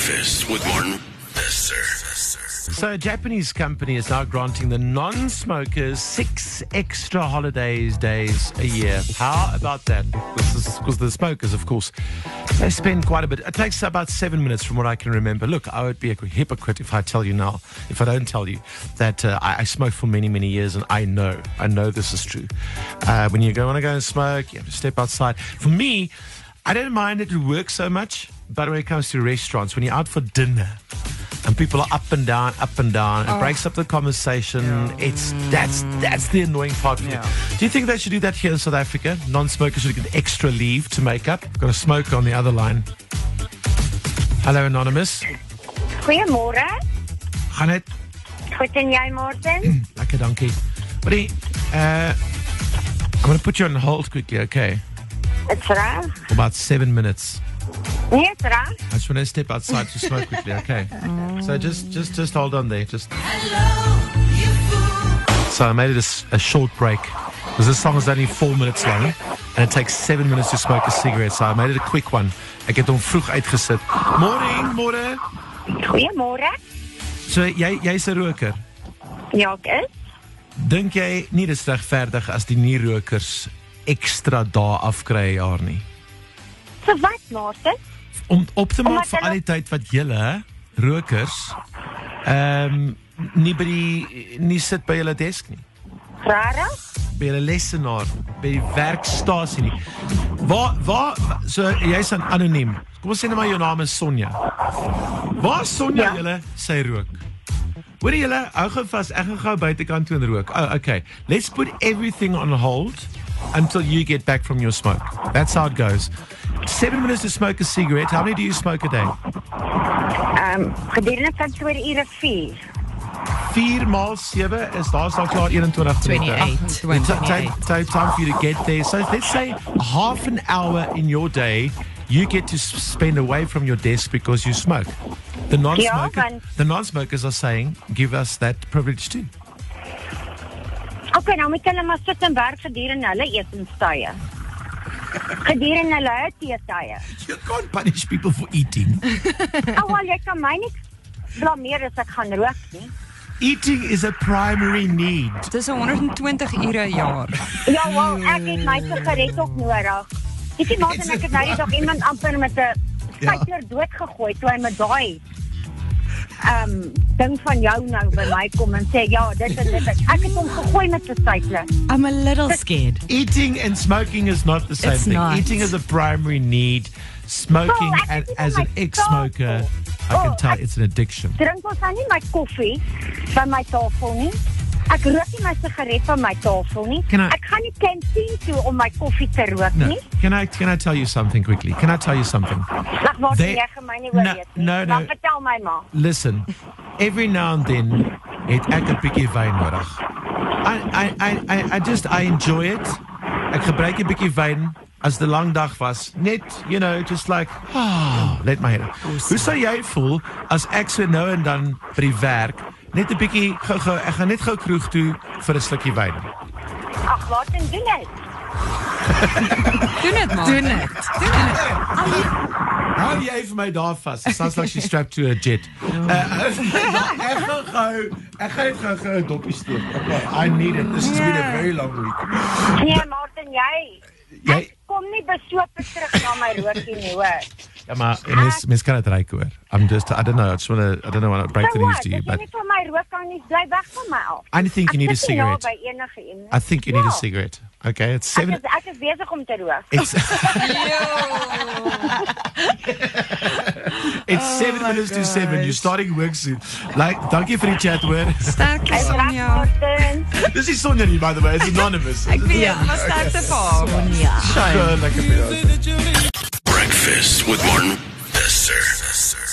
Breakfast with Martin Besser. So a Japanese company is now granting the non-smokers 6 extra holidays days a year. How about that? Because the smokers, of course, they spend quite a bit. It takes about 7 minutes from what I can remember. Look, I would be a hypocrite if I tell you now, if I don't tell you that I smoked for many, many years, and I know this is true. When you want to go and smoke, you have to step outside. For me, I don't mind it work so much, but when it comes to restaurants, when you're out for dinner, and people are up and down, it breaks up the conversation. That's the annoying part. Do you think they should do that here in South Africa? Non-smokers should get extra leave to make up. Got a smoker on the other line. Hello, Anonymous. Goeiemôre. Gaan het? Goed en jy, Martin? Lekker, dankie. Buddy, I'm going to put you on hold quickly, okay? It's reg. For about 7 minutes. Nee, it's reg. I just want to step outside to smoke quickly, okay? So just hold on there. So I made it a short break because this song is only 4 minutes long and it takes 7 minutes to smoke a cigarette. So I made it a quick one. Ek het hom vroeg uitgesit. Môre. Goeiemôre. So jy's 'n roker. Ja, ek is. Dink jy nie dis regverdig as die nie-rokers ekstra dae afkry 'n jaar nie? So wat, Martin? Om op te maak vir al die tyd wat julle rokers nie sit by julle desk nie. Rarig? By julle lesenaar, by die werkstasie nie. Waar so jy's anoniem. Kom ons sê net maar jou naam is Sonja. Waar is Sonja julle sy rook? Hoor julle, hou gou vas, ek gaan gou buitekant toe en rook. Oh, okay. Let's put everything on hold until you get back from your smoke. That's how it goes. 7 minutes to smoke a cigarette. How many do you smoke a day? Gedurende van 2 ure 4. 4 maal 7 is daar's al klaar 21 28. Time for you to get there. So let's say half an hour in your day you get to spend away from your desk because you smoke. The non-smokers are saying, give us that privilege too. Okay, nou moet hulle maar sit en werk gedurende hulle etenstye. Gedurende hulle teetye. You can't punish people for eating. Wel, jy kan my nie blameer as ek gaan rook nie. Eating is a primary need. Dis 120 ure 'n jaar. Ja, wel, ek het my sigaret ook nodig. Ek het Martin, ek het nou die dag iemand amper met 'n spyker doodgegooi toe hy met daai ding van jou nou by my kom en sê, ja, dit en dit. Ek het hom gegooi met 'n stapler. I'm a little scared. Eating and smoking is not the same thing. Not. Eating is a primary need. Smoking, as an ex-smoker, I can tell it's an addiction. Drink ons nou nie my koffie by my tafel nie. Ek rook nie my sigaret van my tafel nie. Ek gaan nie kantien toe om my koffie te rook nie. Can I tell you something quickly? Can I tell you something? Lag maar jy gaan my nie oorweet nie. No. Dan vertel my maar. Listen, every now and then het ek 'n bietjie wyn nodig. I enjoy it. Ek gebruik 'n bietjie wyn as die lang dag was. Net, just like, let my head. Hoe sou jy voel as ek so nou en dan by die werk net 'n bietjie gou ek gaan net gou kroeg toe vir 'n slukkie wyn. Ag, laat en doen dit. Doen dit. Hou jy vir my daar vas? It sounds like she's strapped to a jet. Ek gaan gou 'n doppie steek. Okay, I need it. This has been a very long week. Nee, Martin, jy kom nie besope terug na my rookie nie, hoor. Ja, maar mens kan het ryk, hoor. I don't know, I don't want to break the news to you, but As jy nie van my rook kan nie, bly weg van my af. I think you need a cigarette. I think you need a Ja. cigarette. Okay, it's 7. Ek is besig om te rook. It's 7 minutes to 7. You're starting work soon. Like, dankie vir die chat, hoor. Sterkte Reg, Sonja. Martin. This is Sonja nie, by the way. It's anonymous. Ek weet, maar sterkte vir haar. Lekker vir jou. Breakfast with Martin Besser.